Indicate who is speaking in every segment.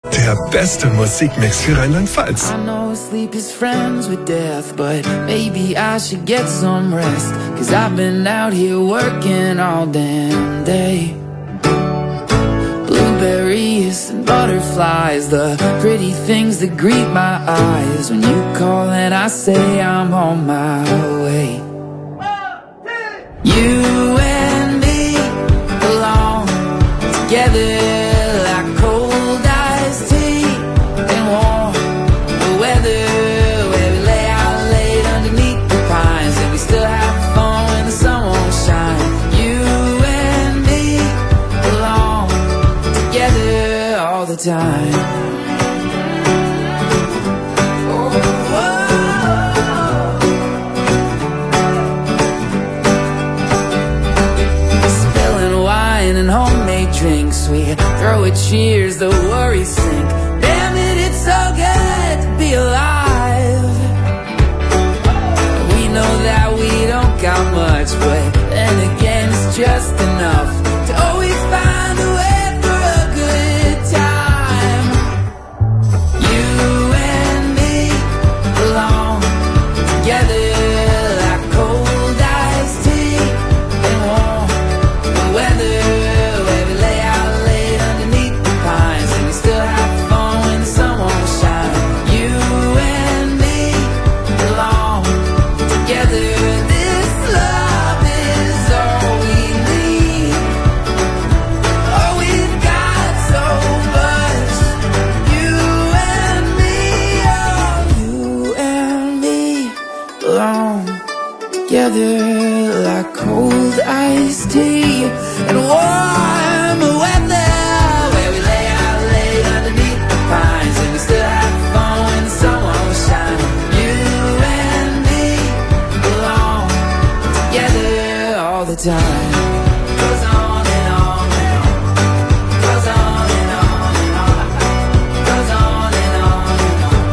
Speaker 1: Der beste Musikmix für Rheinland-Pfalz.
Speaker 2: I know sleep is friends with death, but maybe I should get some rest. 'Cause I've been out here working all damn day. Blueberries and butterflies, the pretty things that greet my eyes. When you call and I say I'm on my way. You and me belong together like cold iced tea and warm weather, where we lay out late underneath the pines and we still have fun when the sun won't shine. You and me belong together all the time. And homemade drinks, we throw a cheers, the worries sink. Damn it, it's so good to be alive. We know that we don't got much, but then again it's just enough to always find a way for a good time. You and me belong together like cold iced tea and warm weather. Together like cold iced tea and warm weather, where we lay out late underneath the pines and we still have fun when the sun won't shine. You and me belong together all the time. Goes on and on and on. Goes on and on and on. Goes on and on and on.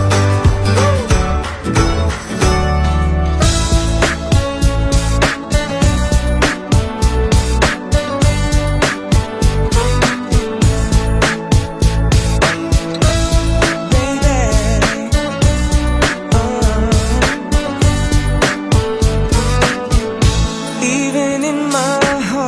Speaker 3: Even in my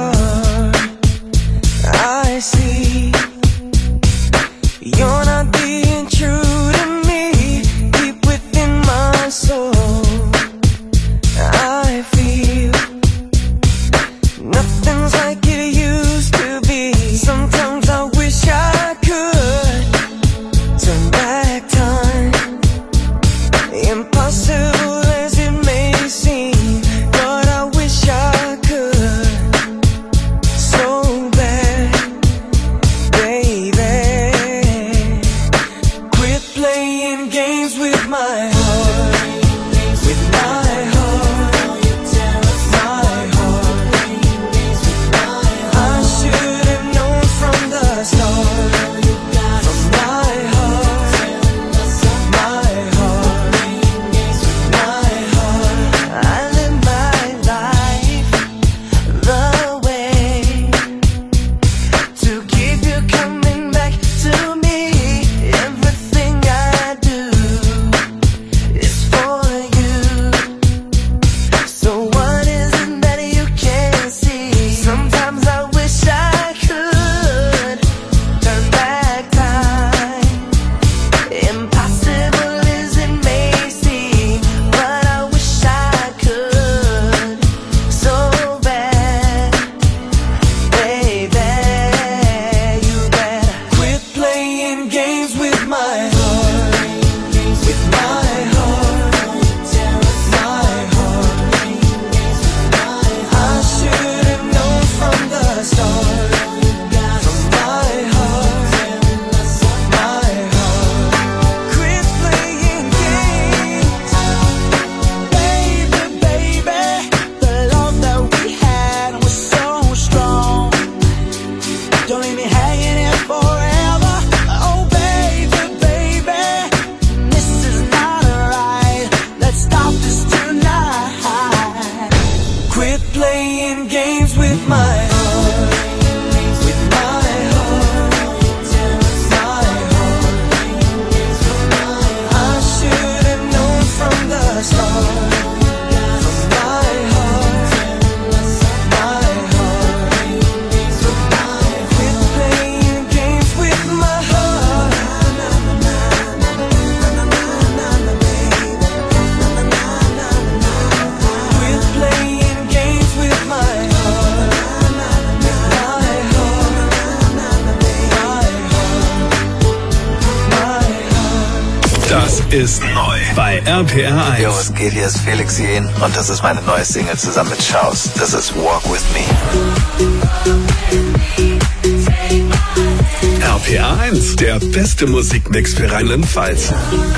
Speaker 1: ist neu bei RPR 1.
Speaker 3: Jo, was geht? Hier ist Felix Jähn und das ist meine neue Single zusammen mit Schaus. Das ist Walk With Me.
Speaker 1: RPR 1, der beste Musikmix für Rheinland-Pfalz.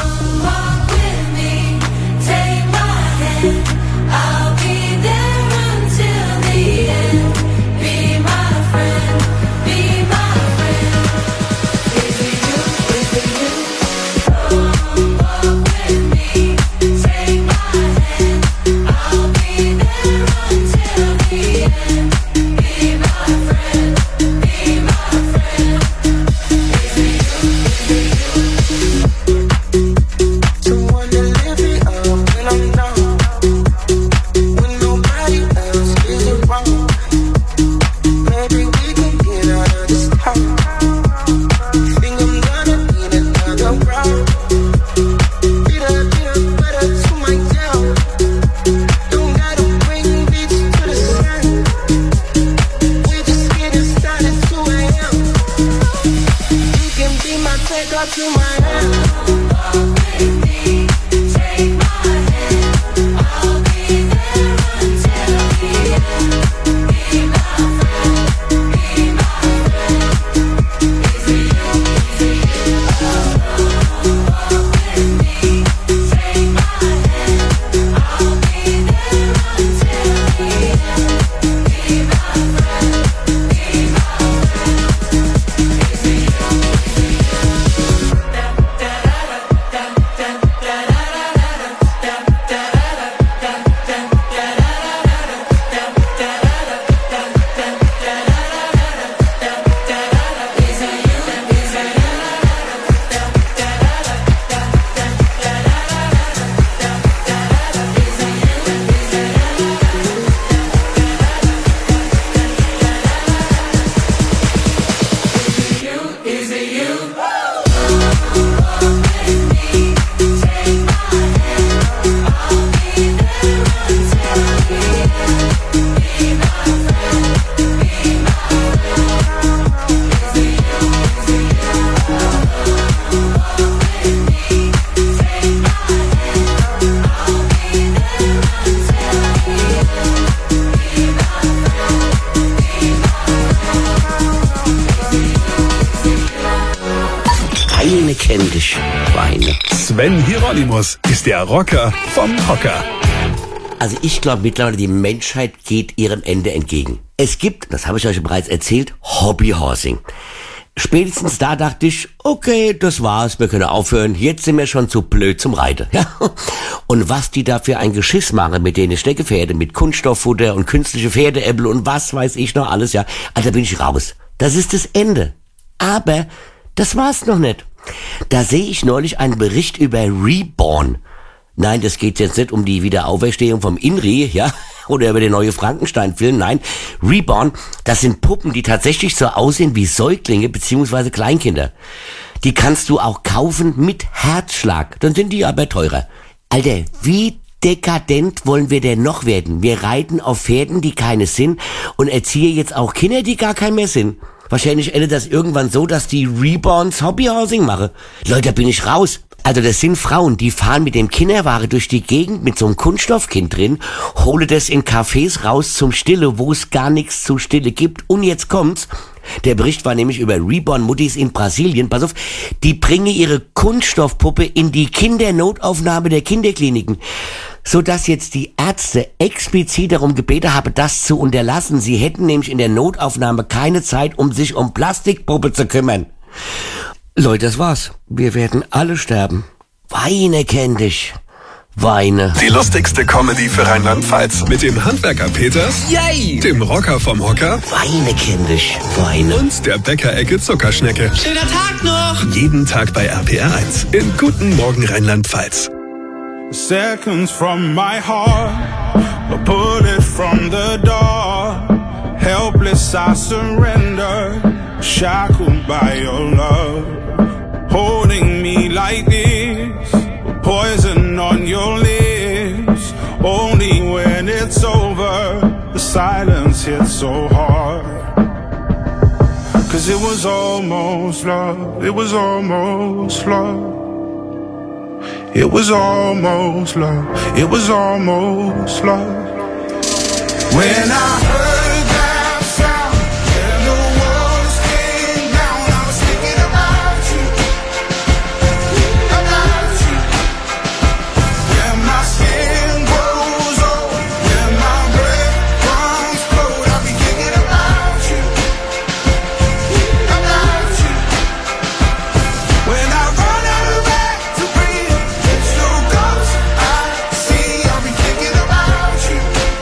Speaker 4: Kenn dich, Weine.
Speaker 1: Sven Hieronymus ist der Rocker vom Hocker.
Speaker 4: Also ich glaube mittlerweile, die Menschheit geht ihrem Ende entgegen. Es gibt, das habe ich euch bereits erzählt, Hobbyhorsing. Spätestens da dachte ich, okay, das war's, wir können aufhören, jetzt sind wir schon zu blöd zum Reiten. Ja? Und was die da für ein Geschiss machen mit den Steckepferden, mit Kunststofffutter und künstliche Pferdeäppel und was weiß ich noch alles, ja, also da bin ich raus. Das ist das Ende. Aber das war's noch nicht. Da sehe ich neulich einen Bericht über Reborn. Nein, das geht jetzt nicht um die Wiederauferstehung vom Inri, ja, oder über den neue Frankenstein-Film. Nein, Reborn, das sind Puppen, die tatsächlich so aussehen wie Säuglinge bzw. Kleinkinder. Die kannst du auch kaufen mit Herzschlag, dann sind die aber teurer. Alter, wie dekadent wollen wir denn noch werden? Wir reiten auf Pferden, die keine sind und erziehen jetzt auch Kinder, die gar kein mehr sind. Wahrscheinlich endet das irgendwann so, dass die Reborns Hobbyhousing machen. Leute, da bin ich raus. Also das sind Frauen, die fahren mit dem Kinderwagen durch die Gegend mit so einem Kunststoffkind drin, hole das in Cafés raus zum Stille, wo es gar nichts zu Stille gibt. Und jetzt kommt's. Der Bericht war nämlich über Reborn-Muttis in Brasilien. Pass auf, die bringen ihre Kunststoffpuppe in die Kindernotaufnahme der Kinderkliniken, sodass jetzt die Ärzte explizit darum gebeten haben, das zu unterlassen. Sie hätten nämlich in der Notaufnahme keine Zeit, um sich um Plastikpuppe zu kümmern. Leute, das war's. Wir werden alle sterben. Weine kenn dich. Weine.
Speaker 1: Die lustigste Comedy für Rheinland-Pfalz. Mit dem Handwerker Peters,
Speaker 4: Yay!
Speaker 1: dem Rocker vom Hocker
Speaker 4: Weine kenn dich. Weine.
Speaker 1: und der Bäckerecke Zuckerschnecke.
Speaker 2: Schöner Tag noch!
Speaker 1: Jeden Tag bei RPR 1. In Guten Morgen Rheinland-Pfalz.
Speaker 5: Seconds from my heart, a bullet from the door. Helpless I surrender, shackled by your love. Holding me like this, poison on your lips. Only when it's over, the silence hits so hard. 'Cause it was almost love, it was almost love. It was almost love. It was almost love. When I heard that sound and the walls came down, I was thinking about you, about you. When my skin grows old, when my breath comes cold, I'll be thinking about you, about you. When I run out of air to breathe, it's your ghost I see, I'll be thinking about you.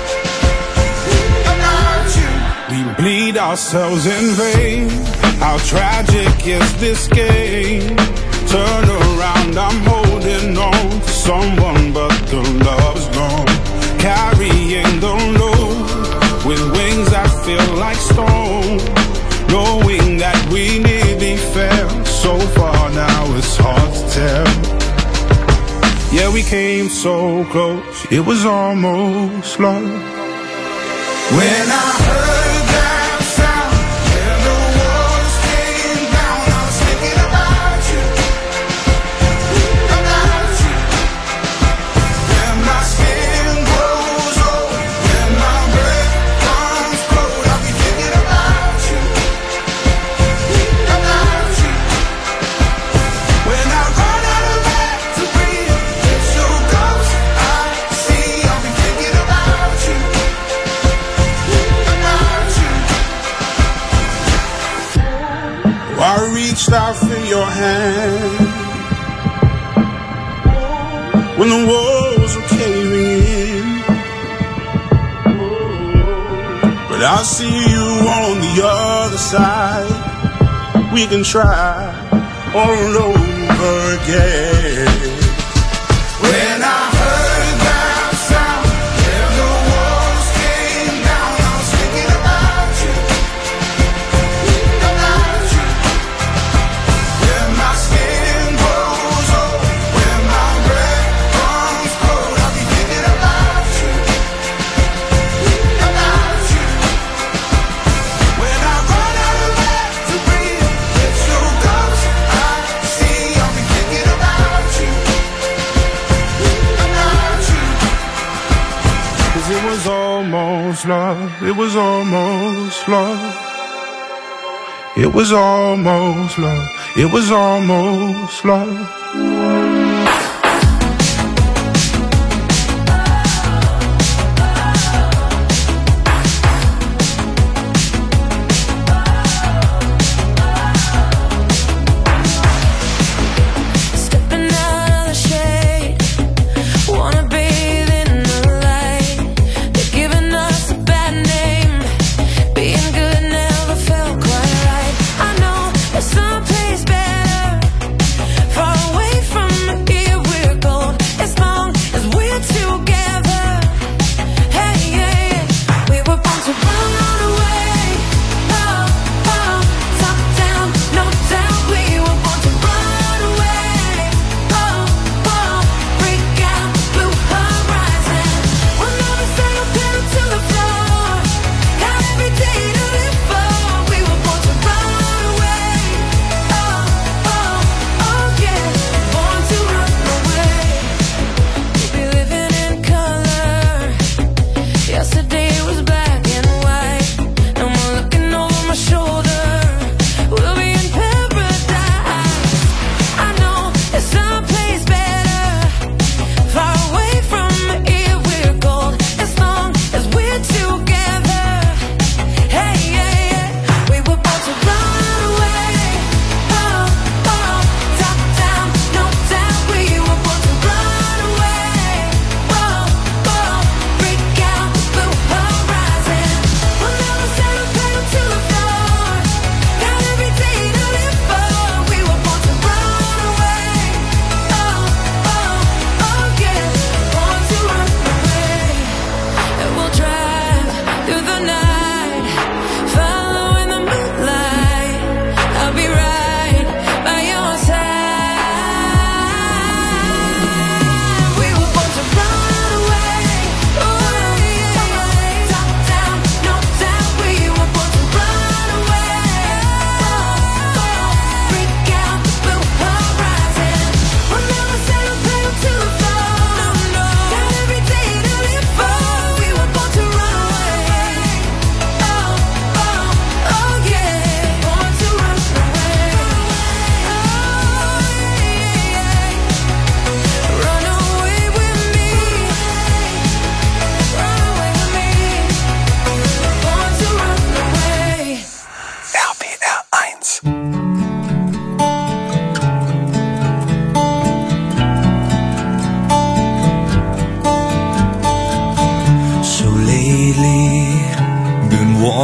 Speaker 5: We bleed ourselves in vain. How tragic is this game? Turn around, I'm holding on to someone, but the love's gone. Carrying the load with wings that feel like stone. Knowing that we nearly fell so far, now it's hard to tell. Yeah, we came so close, it was almost love. When I heard that sound and the walls came down, I was thinking about you, about you. When my skin grows old, when my breath comes cold, I'll be thinking about you, about you. When I run out of air to breathe, it's your ghost I see, I'll be thinking about you. I reached out for your hand when the walls were caving in, but I see you on the other side. We can try all over again. When I heard that sound and the walls came down, I was thinking about you, about you. When my skin grows old, when my breath comes cold, I'll be thinking about you, about you. When I run out of air to breathe, it's your ghost I see, I'll be thinking about you, about you. 'Cause it was almost love, it was almost love. It was almost love, it was almost love.
Speaker 6: Stepping out of the shade, wanna bathe in the light. They're giving us a bad name. Being good never felt quite right. I know there's someplace better, far away from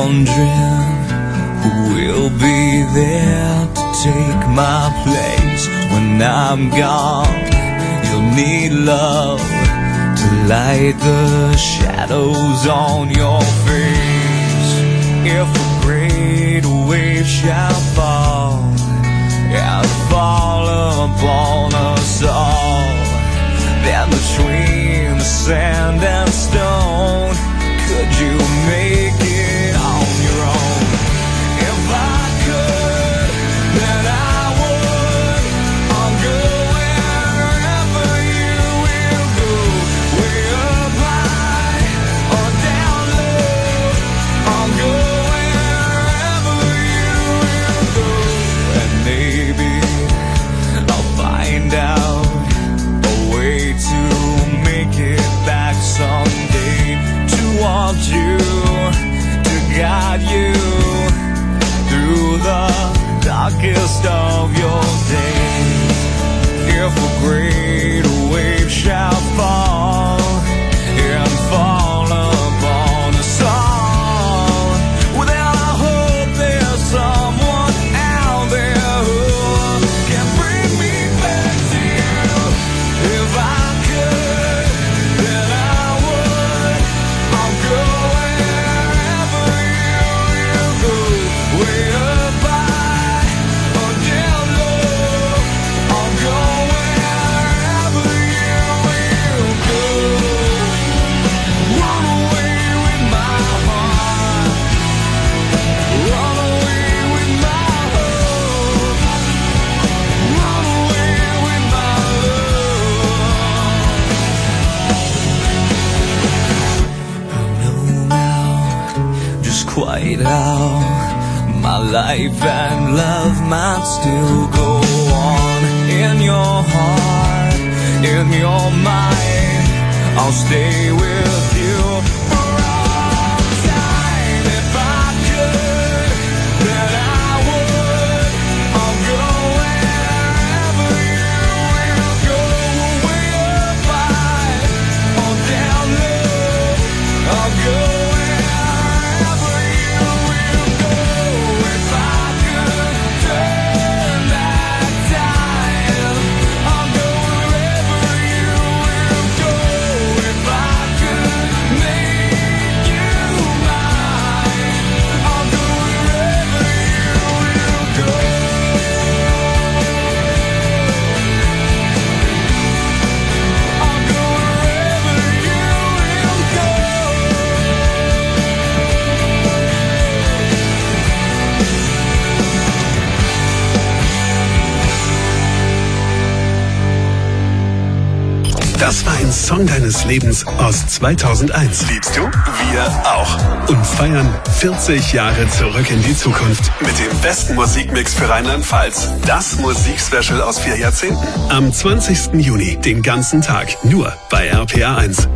Speaker 7: wondering who will be there to take my place when I'm gone. You'll need love to light the shadows on your face. If a great wave shall fall and fall upon us all, then between the sand and stone, could you make it on your own? If I could, then I would. I'll go wherever you will go, way up high or down low. I'll go wherever you will go, and maybe I'll find out a way to make it back someday, to want you, to guide you through the darkest of your days. If a great wave shall fall and fall upon us all, well then I hope there's someone out there who can bring me back to you. If I could, then I would. I'll go wherever you will go, way up high or down low. I'll go wherever you will go. Run away with my heart, run away with my hope, run away with my love. I know now just quite how my life and love might still go on. In your heart, in your mind, I'll stay with you for all time. If I could, then I would. I'll go wherever you will go, way up high or down low. I'll go wherever you will go. If I could turn back time, I'll go wherever you will go. If I could make you mine, I'll go wherever you will go. I'll go wherever you will go.
Speaker 1: Das war ein Song deines Lebens aus 2001. Liebst du? Wir auch. Und feiern 40 Jahre zurück in die Zukunft. Mit dem besten Musikmix für Rheinland-Pfalz. Das Musikspecial aus 4 Jahrzehnten. Am 20. Juni, den ganzen Tag. Nur bei RPA 1.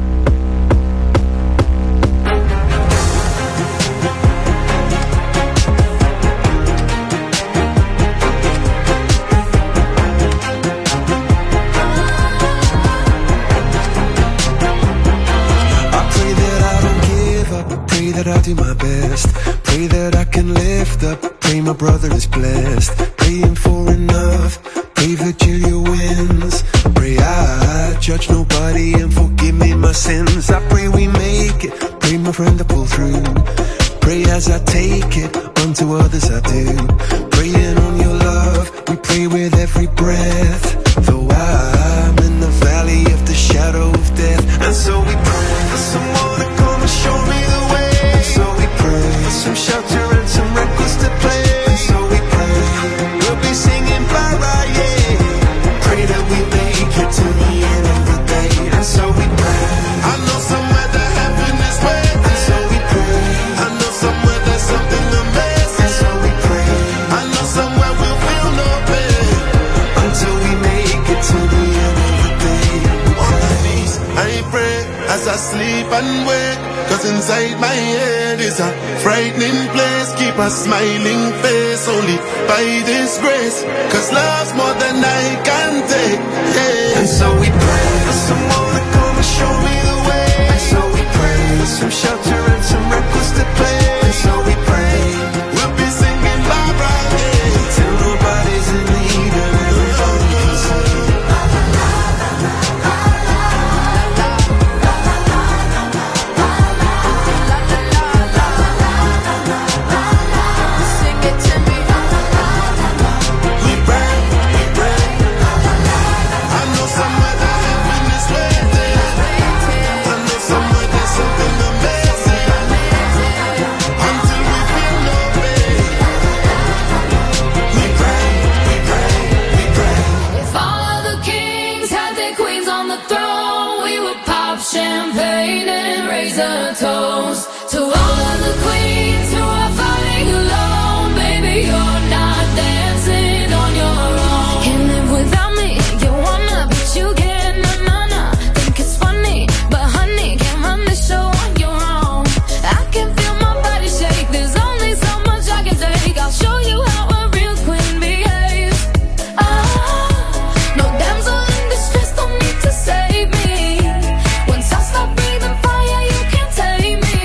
Speaker 8: That I do my best, pray that I can lift up, pray my brother is blessed, praying for enough, pray Virgilia wins, pray I judge nobody and forgive me my sins, I pray we make it, pray my friend to pull through, pray as I take it, unto others I do, praying on your love, we pray with every breath, though I'm in the valley of the shadow of death, and so we pray for someone to come and show me the way. So we pray for some shelter and some records to play. And so we pray we'll be singing bye-bye, yeah. Pray that we make it to the end of the day. And so we pray I know somewhere that heaven is waiting. And so we pray I know somewhere there's something amazing. And so we pray I know somewhere we'll feel no pain until we make it to the end of the day. On my knees I pray as I sleep and wake, 'cause inside my head is a frightening place. Keep a smiling face only by this grace, 'cause love's more than I can take, yeah. And so we pray for someone to come and show me the way. And so we pray for some shelter and some records to play. And so
Speaker 6: raise a toast to all of the queens who are fighting alone. Baby, you're not dancing on your own. Can't live without me, you wanna, but you can't, nah. Think it's funny, but honey, can't run the show on your own. I can feel my body shake, there's only so much I can take. I'll show you how a real queen behaves. No damsel in distress, don't need to save me. Once I start breathing fire, you can't tame me.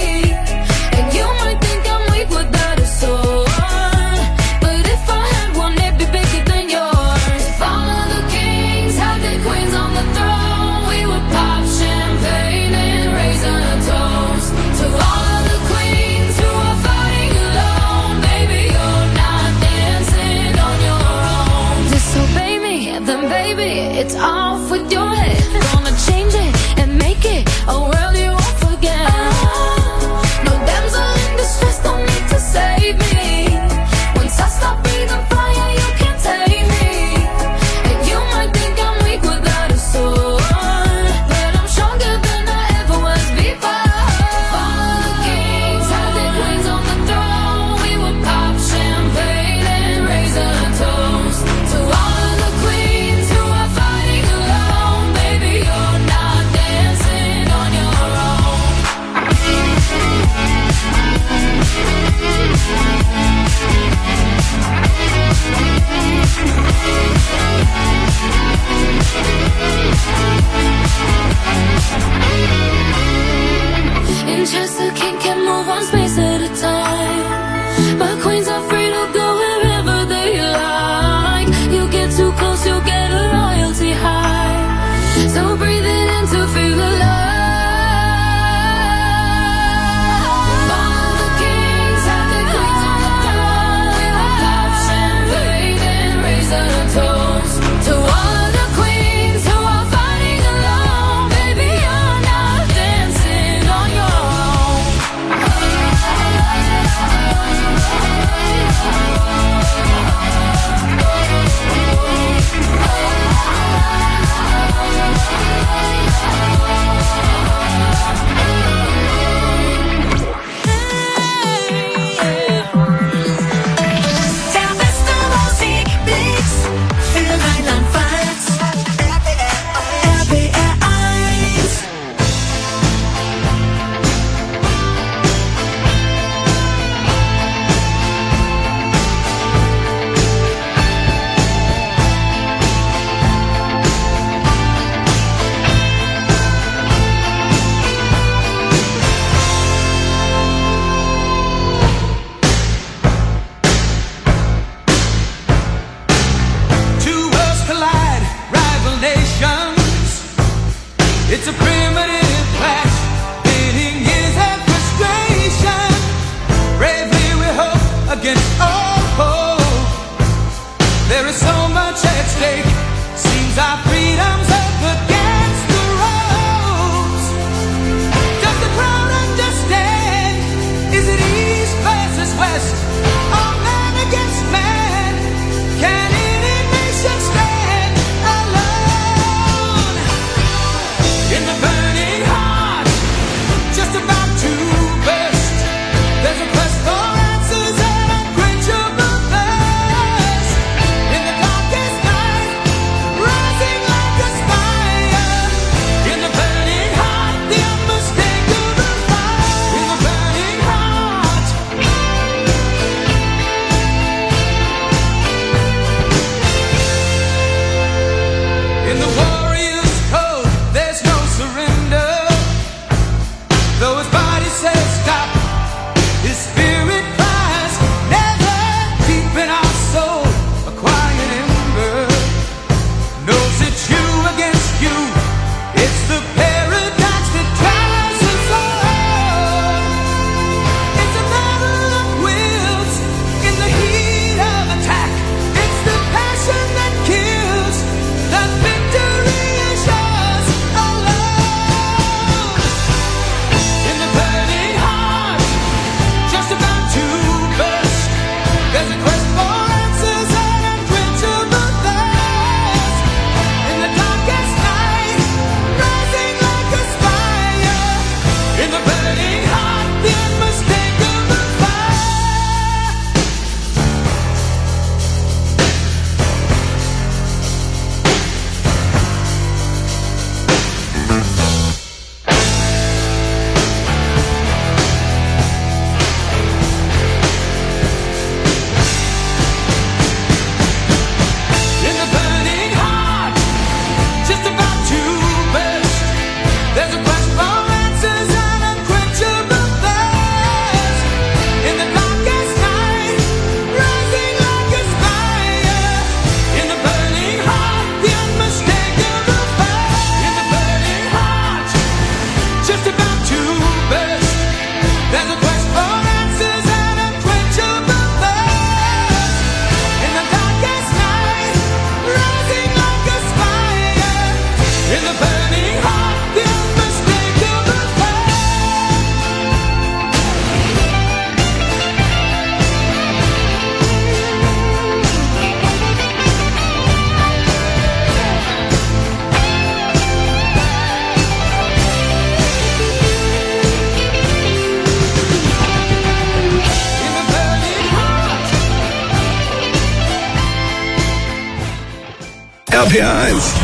Speaker 1: RPR 1.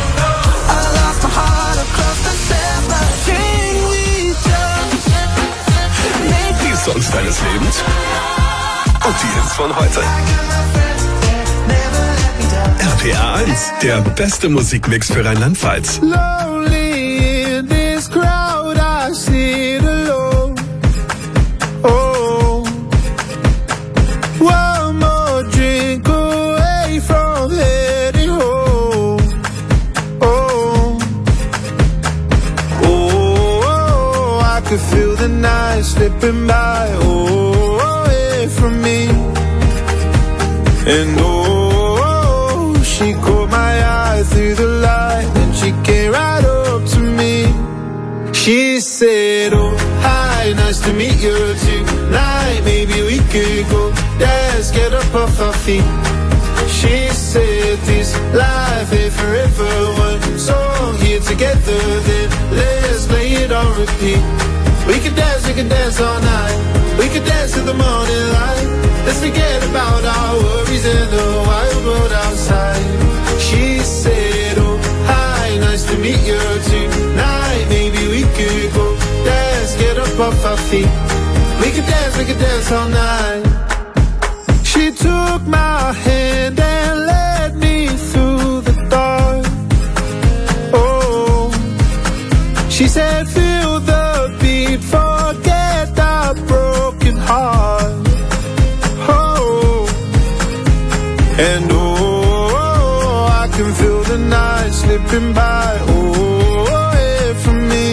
Speaker 1: Die Songs deines Lebens und die Hits von heute. RPR 1, der beste Musikmix für Rheinland-Pfalz.
Speaker 9: Lonely in this crowd, I sit alone. Oh, one more drink away from heading home. Oh, oh, I could feel the night slipping by. Oh, away from me. And oh, she caught my eye through the light, and she came right up to me. She said, oh, hi, nice to meet you tonight. Maybe we could go dance, get up off our feet. She said, this life ain't forever. One song here together, then let's play it on repeat. We could dance all night. We could dance till the morning light. Let's forget about our worries in the wild world outside. She said, oh, hi, nice to meet you tonight. Maybe we could go dance, get up off our feet. We could dance all night. She took my hand and led me through the dark. Oh, she said, feel the beat, forget that broken heart. And oh, I can feel the night slipping by, oh, away from me.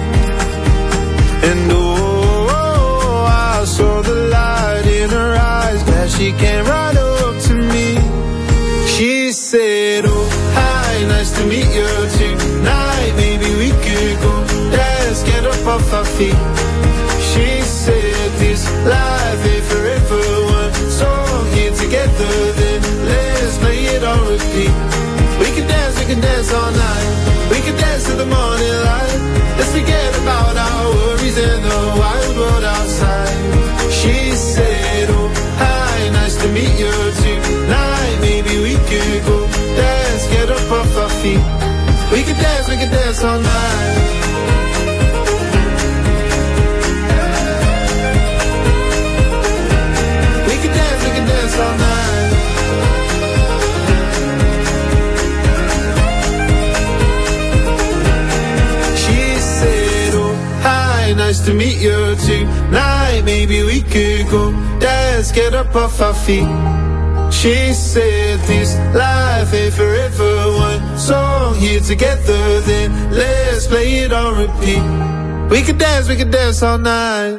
Speaker 9: And oh, I saw the light in her eyes, glad she came right up to me. She said, oh, hi, nice to meet you tonight. Maybe we could go dance, get up off our feet. She said, this life ain't forever. One song here together, then let's play it on repeat. We can dance all night. We can dance till the morning light. Let's forget about our worries in the wild world outside. She said, oh, hi, nice to meet you tonight. Maybe we could go dance, get up off our feet. We can dance all night. Dance all night. She said, oh, hi, nice to meet you tonight. Maybe we could go dance, get up off our feet. She said, this life ain't forever. One song here together, then let's play it on repeat. We could dance all night.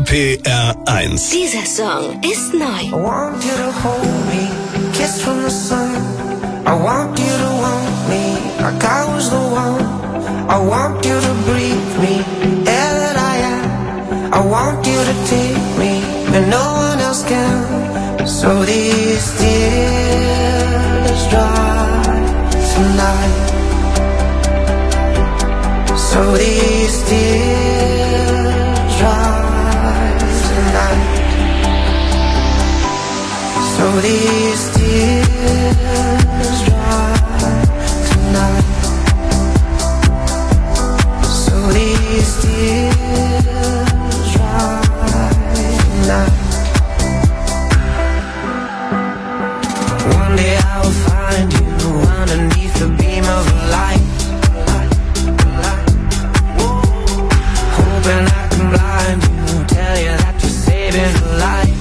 Speaker 1: RPR1.
Speaker 10: Dieser Song ist neu.
Speaker 2: I want you to hold me, kiss from the sun. I want you to want me, like I was the one. I want you to breathe me, air that I am. I want you to take me, and no one else can. So these tears dry tonight. So these tears dry tonight. So these tears dry tonight. So these tears dry tonight. One day I will find you underneath the beam of light. Hoping I can blind you, tell you that you're saving a life.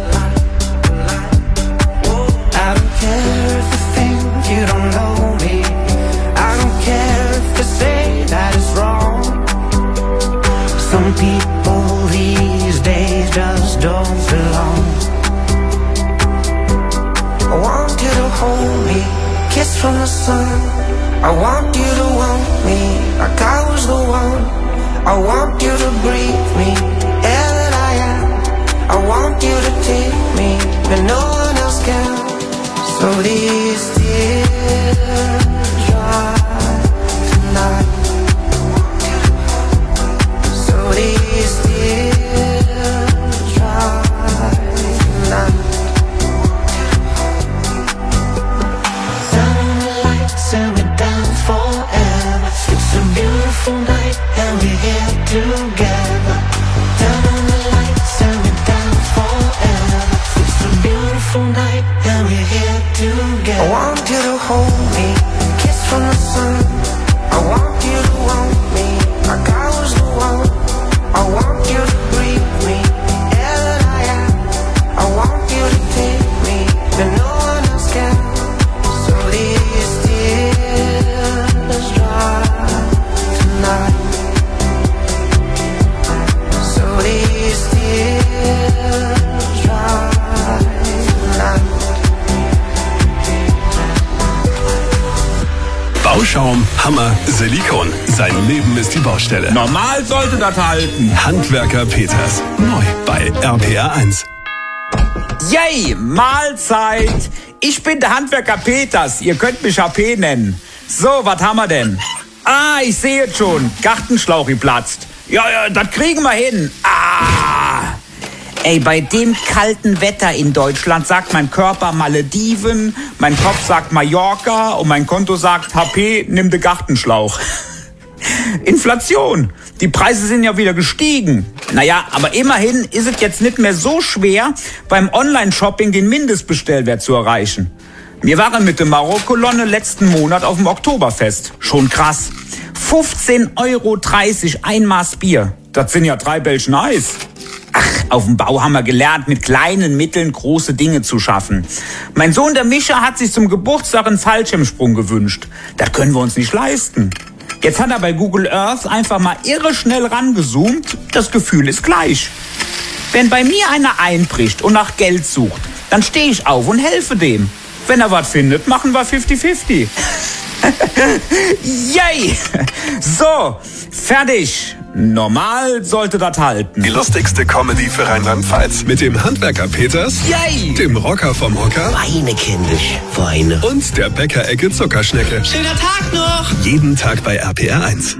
Speaker 2: I don't care if you think you don't know me. I don't care if they say that it's wrong. Some people these days just don't belong. I want you to hold me, kiss from the sun. I want you to want me, like I was the one. I want you to breathe me, air that I am. I want you to take me, and no one else can. So these tears dry tonight. So these tears dry tonight. Turn on the lights and we're down forever. It's a beautiful night and we're here together. Turn on the lights and we're down forever. It's a beautiful night and we're here together. I want you to hold me, kiss from the sun. I want you to want me, like I was the one. I want you to breathe me, air that I am. I want you to take me, and no one else can. So these tears dry tonight. So these tears dry tonight.
Speaker 1: Bauschaum, Hammer, Silikon. Sein Leben ist die Baustelle.
Speaker 11: Normal sollte das halten.
Speaker 1: Handwerker Peters. Neu bei RPR1.
Speaker 11: Yay, Mahlzeit. Ich bin der Handwerker Peters. Ihr könnt mich HP nennen. So, was haben wir denn? Ah, ich sehe es schon. Gartenschlauch geplatzt. Ja, das kriegen wir hin. Ey, bei dem kalten Wetter in Deutschland sagt mein Körper Malediven, mein Kopf sagt Mallorca und mein Konto sagt HP, nimm den Gartenschlauch. Inflation. Die Preise sind ja wieder gestiegen. Naja, aber immerhin ist es jetzt nicht mehr so schwer, beim Online-Shopping den Mindestbestellwert zu erreichen. Wir waren mit der Marokkolonne letzten Monat auf dem Oktoberfest. Schon krass. 15,30 € ein Maß Bier. Das sind ja 3 Bällchen Eis. Ach, auf dem Bau haben wir gelernt, mit kleinen Mitteln große Dinge zu schaffen. Mein Sohn, der Mischa, hat sich zum Geburtstag einen Fallschirmsprung gewünscht. Das können wir uns nicht leisten. Jetzt hat er bei Google Earth einfach mal irre schnell rangezoomt. Das Gefühl ist gleich. Wenn bei mir einer einbricht und nach Geld sucht, dann stehe ich auf und helfe dem. Wenn er was findet, machen wir 50-50. Yay! So, fertig. Normal sollte das halten.
Speaker 1: Die lustigste Comedy für Rheinland-Pfalz. Mit dem Handwerker Peters.
Speaker 11: Yay!
Speaker 1: Dem Rocker vom Hocker.
Speaker 4: Weine kenn ich. Weine.
Speaker 1: Und der Bäckerecke Zuckerschnecke.
Speaker 10: Schöner Tag noch.
Speaker 1: Jeden Tag bei RPR1.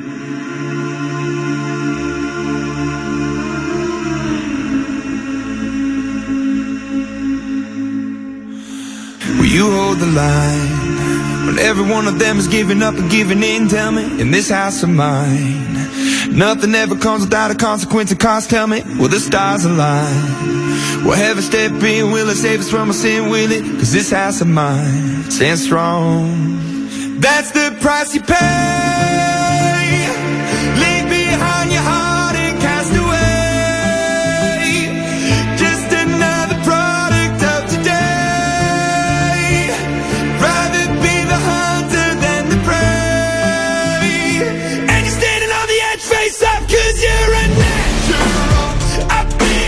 Speaker 9: Will you hold the line when every one of them is giving up and giving in? Tell me, in this house of mine, nothing ever comes without a consequence of cost. Tell me, will the stars align? Will heaven step in? Will it save us from our sin? Will it? 'Cause this house of mine stands strong. That's the price you pay. Leave behind your heart and cast away. Just another product of today. Rather be the hunter than the prey. And you're standing on the edge, face up, 'cause you're a natural. I've been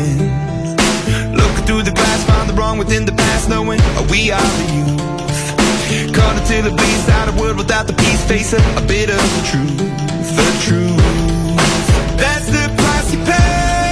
Speaker 9: going. Looking through the glass, find the wrong within the past, knowing we are the youth. Caught until it bleeds out a world without the peace, facing a bit of the truth. The truth, that's the price you pay.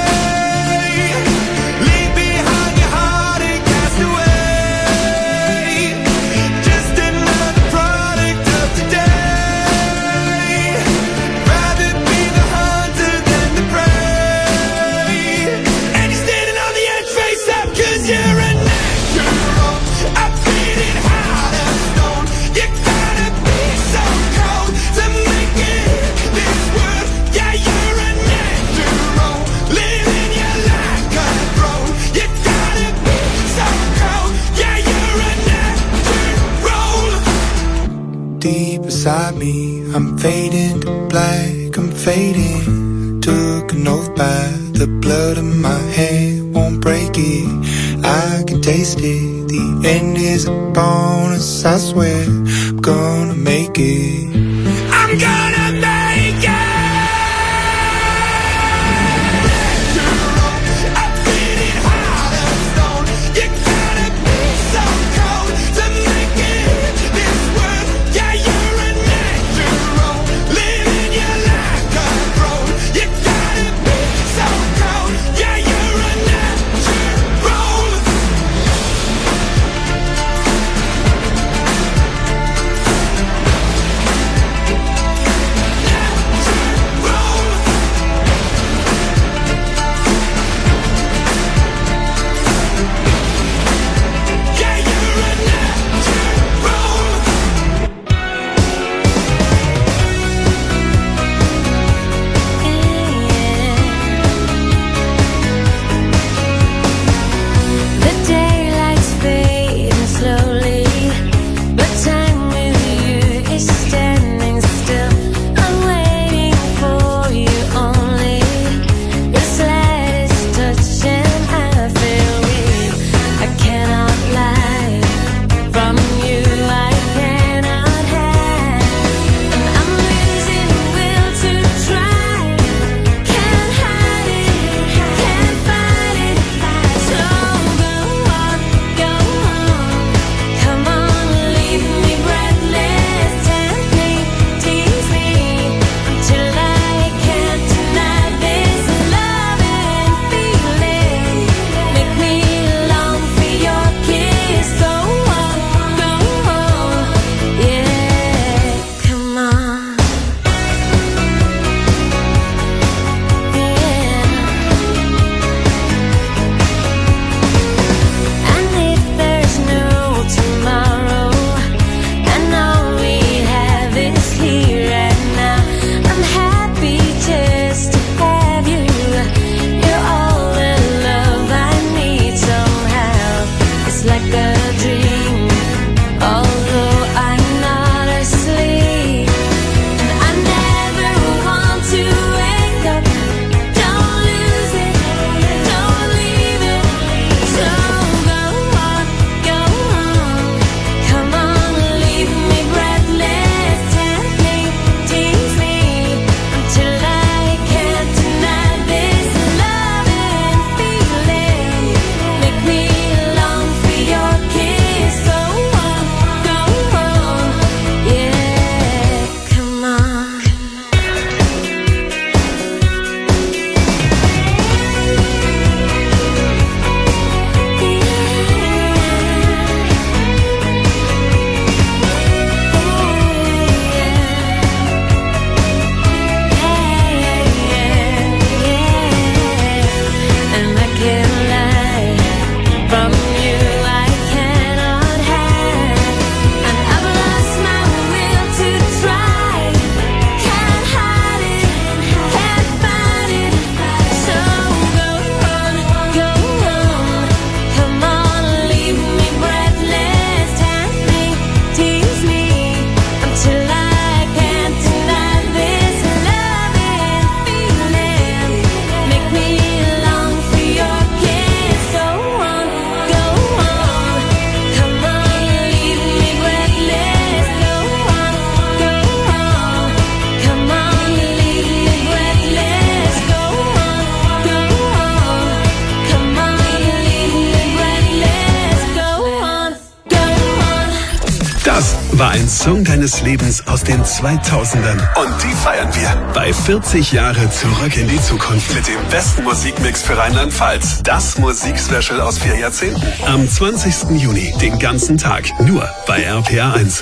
Speaker 9: Leave behind your heart and cast away. Just another product of today. Rather be the hunter than the prey. And you're standing on the edge face up, 'cause you're a natural. I'm feeling hot as stone. You gotta be so cold to make it this world. Yeah, you're a natural. Living your life control. You gotta be so cold. Yeah, you're a natural. Deep inside me, I'm fading to black, I'm fading. Took an oath by the blood in my head, won't break it. I can taste it. The end is upon us, I swear. I'm gonna make it. I'm gonna make it. I'm feeling hot as stone. You gotta be so cold to make it this world. Yeah, you're a natural. Living your life control. You gotta be so cold. Yeah, you're a natural.
Speaker 1: war ein Song deines Lebens aus den 2000ern. Und die feiern wir bei 40 Jahre zurück in die Zukunft mit dem besten Musikmix für Rheinland-Pfalz. Das Musikspecial aus 4 Jahrzehnten. Am 20. Juni, den ganzen Tag, nur bei RPA 1.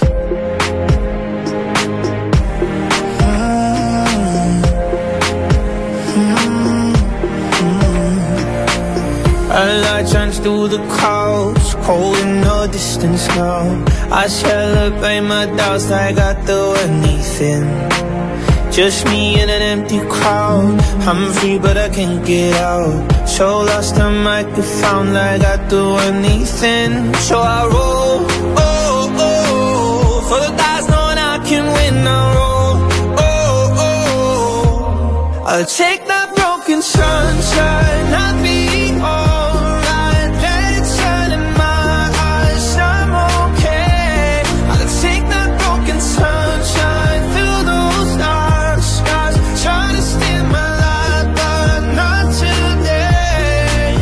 Speaker 12: A light shines through the clouds, cold in no distance now. I celebrate my doubts like I do anything. Just me in an empty crowd. I'm free but I can't get out. So lost I might be found like I do anything. So I roll, oh, oh, for the dice knowing I can win. I roll, oh, oh, I'll take that broken sunshine, I'll be alright. Let it shine in my eyes, I'm okay. I'll take that broken sunshine through those dark skies. Trying to steal my life, but not today.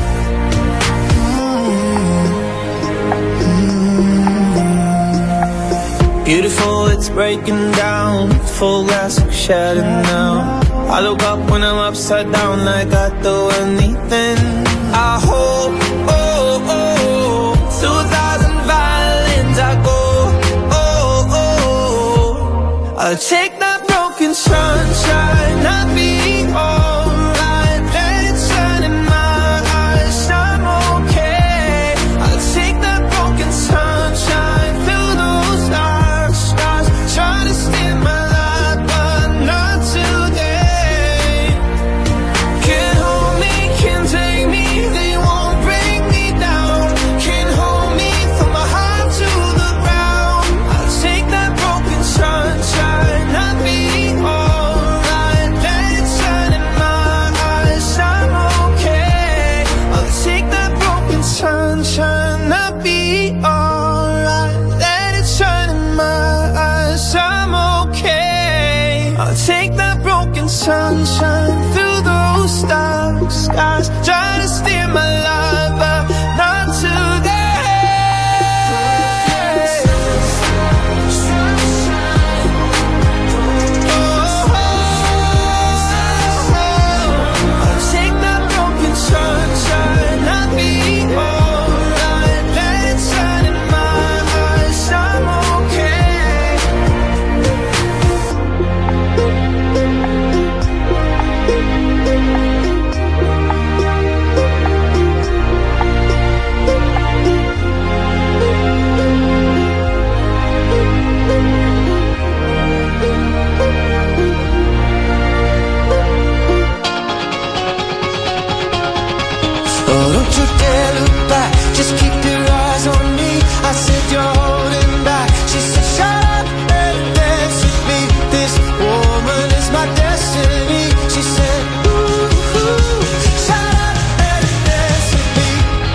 Speaker 12: Beautiful, it's breaking down. Full glass shattered now. I look up when I'm upside down like I do anything. I hope, oh, oh, through 1,000 violins I go, oh, oh, I'll take that broken sunshine, I'll be alright. Let it shine in my eyes, I'm okay. I'll take that broken sunshine through those dark skies. Trying to steal my life, but not today. Can't hold me, can't take me, they won't break me down. Can't hold me from my heart to the ground. I'll take that broken sunshine, I'll be alright. Let it shine in my eyes, I'm okay. I'll take that broken sunshine, I'll be alright. Let it shine in my eyes, I'm okay. I'll take that broken sunshine through those dark skies. Trying to steer my life, but not today. I'll take that broken sunshine, I'll be alright. Let it shine in my eyes, I'm okay. Oh, don't you dare look back, just keep your eyes on me. I said you're holding back. She said shut up and dance with me. This woman is my destiny. She said ooh, ooh, shut up and dance with me.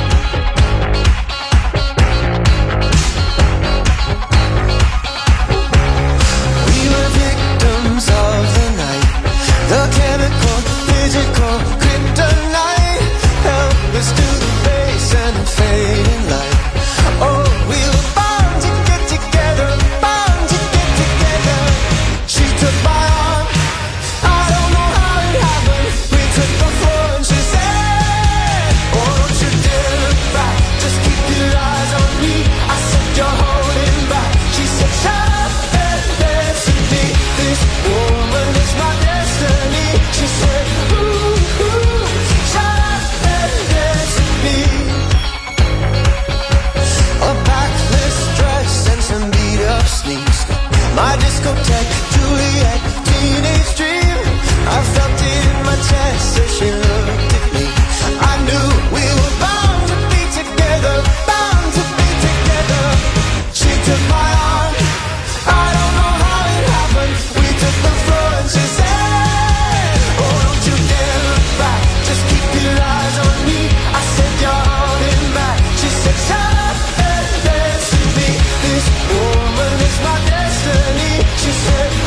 Speaker 12: We were victims of the night, the chemical, physical, kryptonite. Help us to the base and the fading light. Oh, we were bound to get together, bound to get together. She took my arm, I don't know how it happened. We took the floor and she said, oh, don't you dare look back, just keep your eyes on me. I said you're holding back. She said shut up and dance with me. This woman is my destiny. She said ooh, ooh, shut up and dance with me. A backless dress and some beat up sneaks. My discotheque, Juliet, teenage dream. I felt it in my chest as she looked at me. I knew we were bound to be together, bound to be together. She took my arm, I don't know how it happened. We took the floor and she said, oh, don't you dare look back, just keep your eyes on me. I said you're holding back. She said shut up and dance with me. This woman is my destiny. She said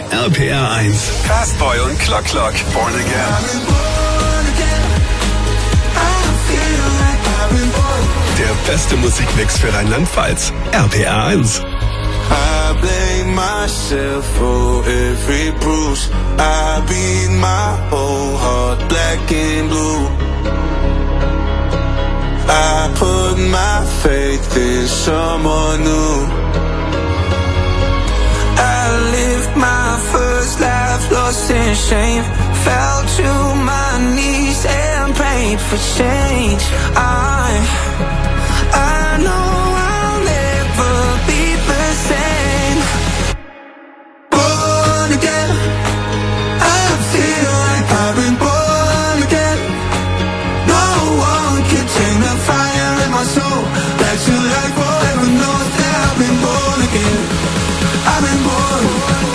Speaker 1: RPR 1. Fastboy und Clock Clock. Born Again. Der beste Musikmix für Rheinland-Pfalz. RPR 1.
Speaker 9: I blame myself for every bruise. I beat my whole heart black and blue. I put my faith in someone new. I lived my first life lost in shame. Fell to my knees and prayed for change. I know I'll never be the same. Born again, I feel like I've been born again. No one can tame the fire in my soul. Back to life forever knows that I've been born again. I've been born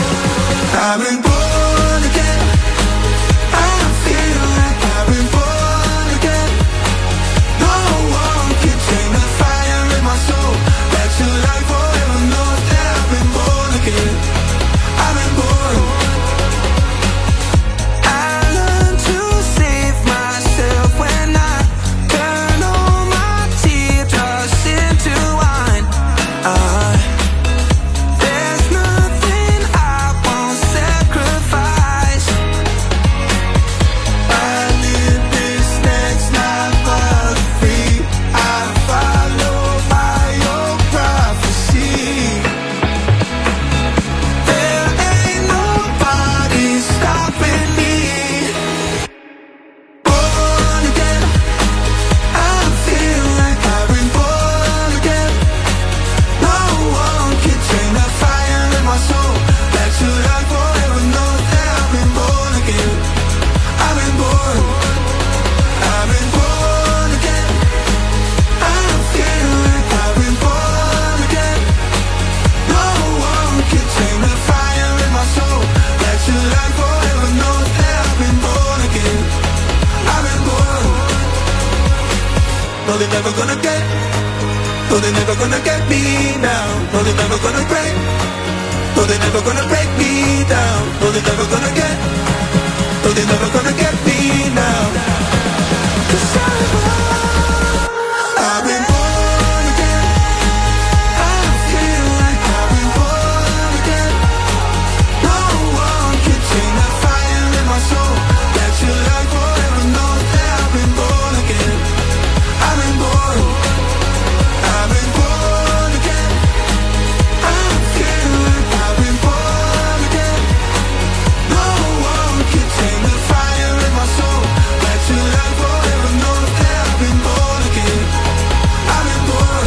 Speaker 9: again. I feel like I've been born again. No one can tame the fire in my soul. Back to life forever knows that I've been born again. I've been born. I learned to save myself when I turn all my teardrops into wine. There's nothing I won't sacrifice. I live this next life for free. I follow my own prophecy. There ain't nobody stopping me. Born again, I feel like I've been born again. No one can tame the fire in my soul. Back to life forever knows that I've been born again. I've been born again. I feel like I've been born again. No one can tame the fire in my soul. Back to life forever knows that I've been born again. I've been born. No, they're never gonna get. No, they're never gonna get me down. No, they're never gonna break. No, they're never gonna break me down. No, they're never gonna get. No, they're never gonna get me now. 'Cause I've been born again. I feel like I've been born again. No one can tame the fire in my soul. Back to life forever knows that I've been born again. I've been born. I've been born again. I feel like I've been born again. No one can tame the fire in my soul. Back to life forever knows that I've been born again. I've been born.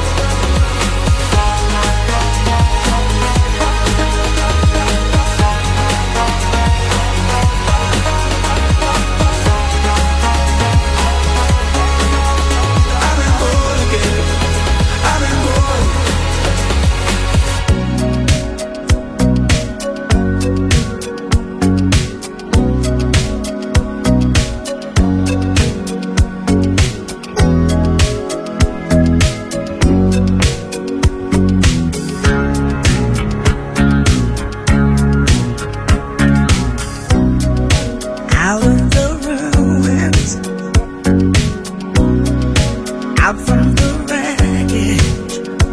Speaker 9: I've been born again. I've been born.
Speaker 7: Out of the ruins, out from the wreckage,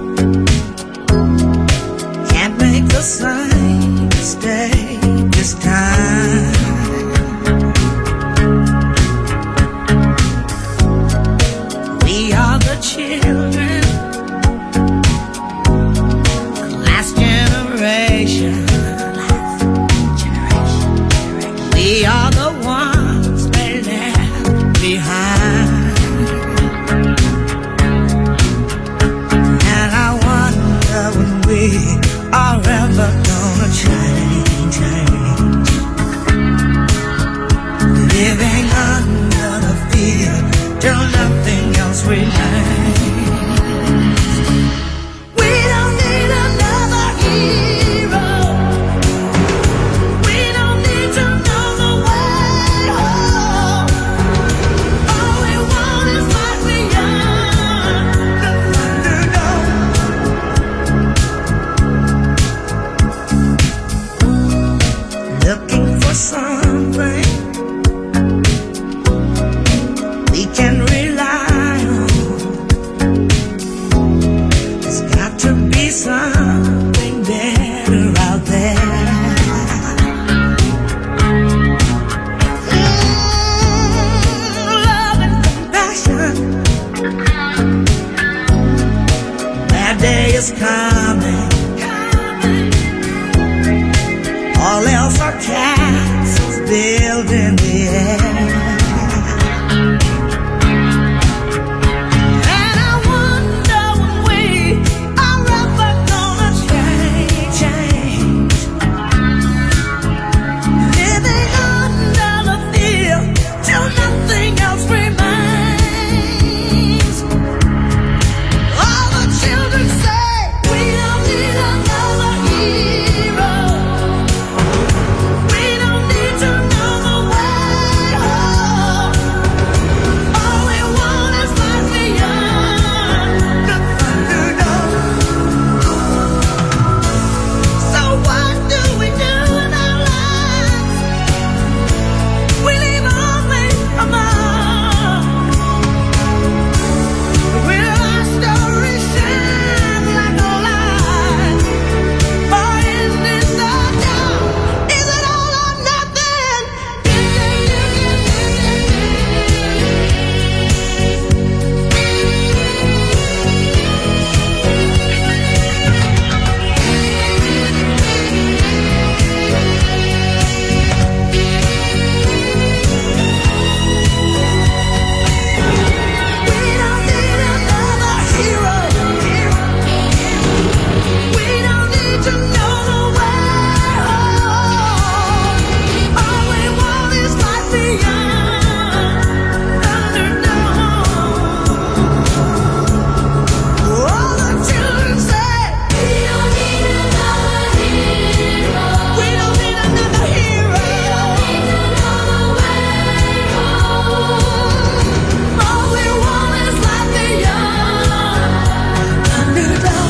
Speaker 7: can't make the same mistake this time. We are the children, the last generation. We are the ones they left behind. And I wonder when we are ever gonna change. Living under the fear till nothing else remains. We don't need another hero. We don't need to know the way.
Speaker 2: is coming. All else are castles built in the air. And I wonder when we are ever gonna change. Living under the fear till nothing else remains. All the children say we don't need another hero. We don't need to know the way home. All we want is life beyond the Thunderdome. So what do we do in our lives? We leave only a mark. Will our story shine like a light? Or is this the dawn? Is it all or nothing? We don't need another hero. We don't need to know the way home. All we want is life beyond Thunderdome. All the children say we don't need another hero. We don't need another hero. We don't need to know the way home. All we want is life beyond Thunderdome.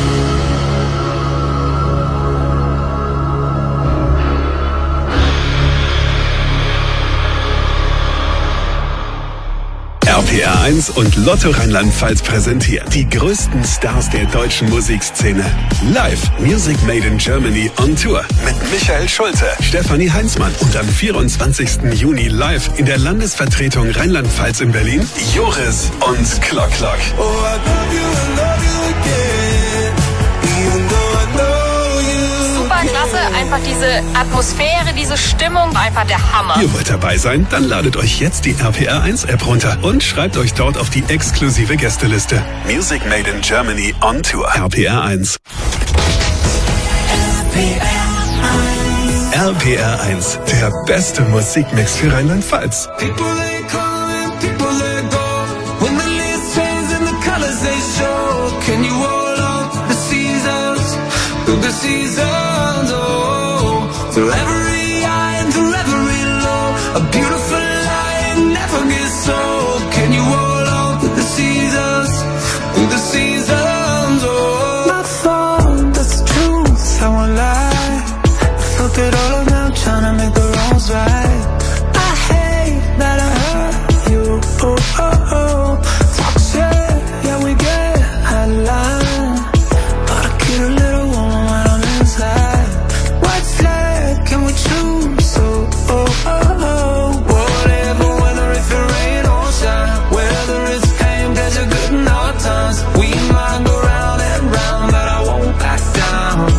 Speaker 1: RPR 1 und Lotto Rheinland-Pfalz präsentiert die größten Stars der deutschen Musikszene. Live Music Made in Germany on Tour mit Michael Schulte, Stefanie Heinzmann und am 24. Juni live in der Landesvertretung Rheinland-Pfalz in Berlin Joris und Klock Klock.
Speaker 9: Oh, I love you again, even though I know you.
Speaker 13: Super klasse, einfach diese Atmosphäre, diese Stimmung, einfach der Hammer.
Speaker 1: Ihr wollt dabei sein? Dann ladet euch jetzt die RPR 1 App runter und schreibt euch dort auf die exklusive Gästeliste. Music Made in Germany on Tour. RPR 1. RPR 1, der beste Musikmix für Rheinland-Pfalz.
Speaker 9: People they come and people they go. When the leaves change and the colors they show. Can you hold on to the seasons? Through the seasons, oh. Through every high and through every low. A beautiful line never gets old. Can you hold on to the seasons? Through the seasons, oh. My fault, that's the truth, I won't lie. I felt it all around trying to make the wrongs right. I hate that I hurt you, oh, oh, oh. Talk shit, yeah, we get out of line. But I get a little warm when I'm inside. What's left, can we choose, oh, oh, oh, oh. Whatever, whether if it rain or shine. Whether it's pain, pleasure, good and hard times. We might go round and round, but I won't back down.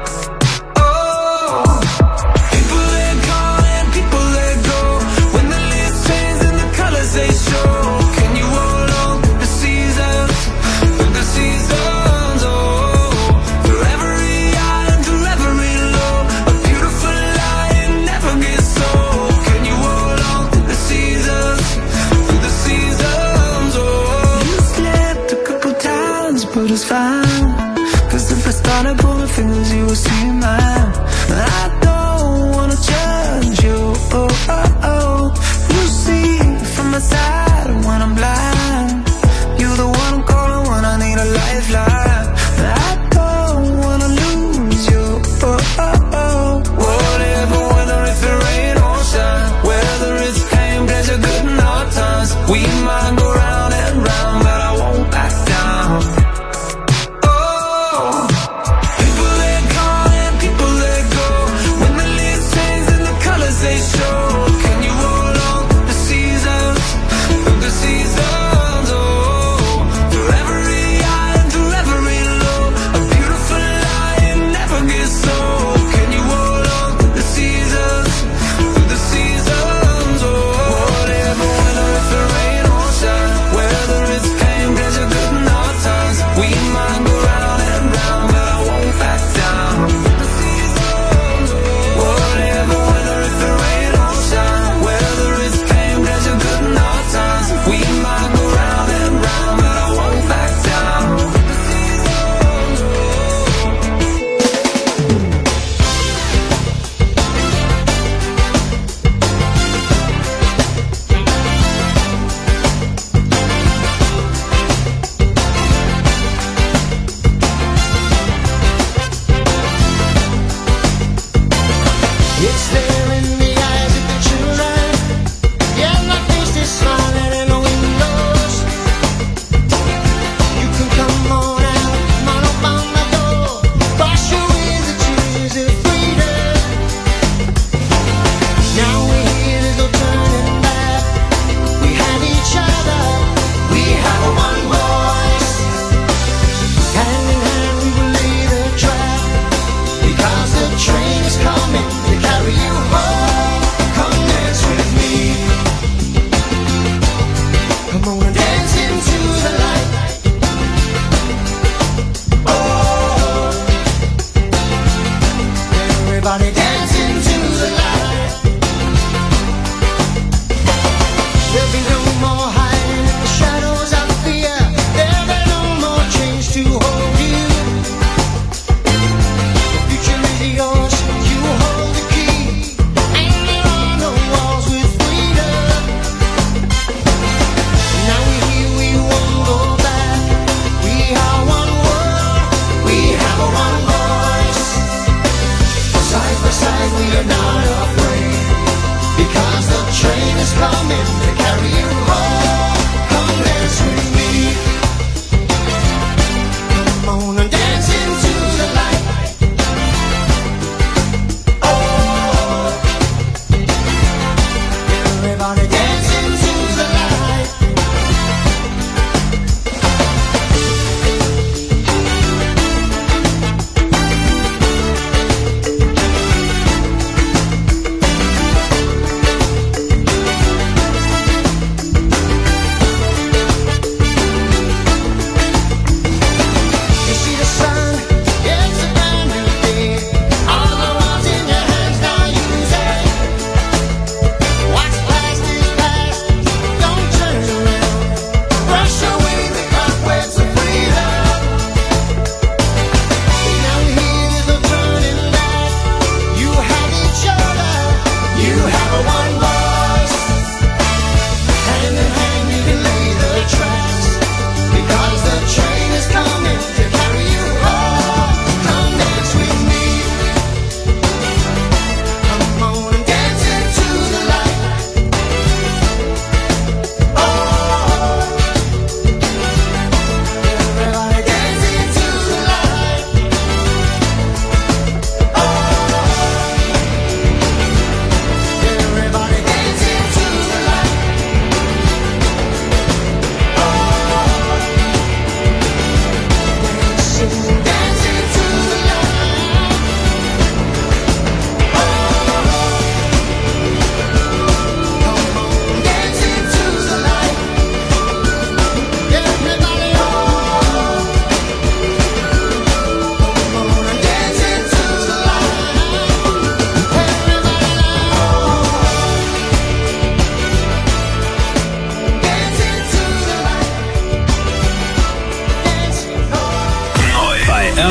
Speaker 9: Oh, people they come and people they go. When the leaves change and the colors they show. Can you hold on to the seasons? Through the seasons, oh. Through every high and through every low. A beautiful line never gets old. Can you hold on to the seasons? Through the seasons, oh. You slipped a couple times, but it's fine. Cause if I started pulling fingers, you would see mine. I don't wanna judge you, oh, oh, oh. You see from my side when I'm blind. You're the one I'm calling when I need a lifeline. I don't wanna lose you, oh, oh, oh. Whatever, whether if it rain or shine. Whether it's pain, pleasure, good and hard times. We might go round and round, but I won't back down. Oh, people they come and people they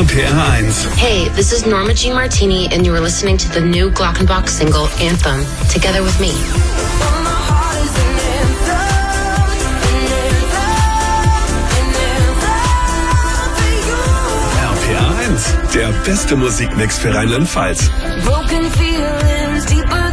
Speaker 1: RPR 1.
Speaker 14: Hey, this is Norma Jean Martini, and you are listening to the new Glockenbach single, Anthem, Together With Me.
Speaker 1: RPR 1, der beste Musikmix für Rheinland-Pfalz.
Speaker 6: Broken feelings deeper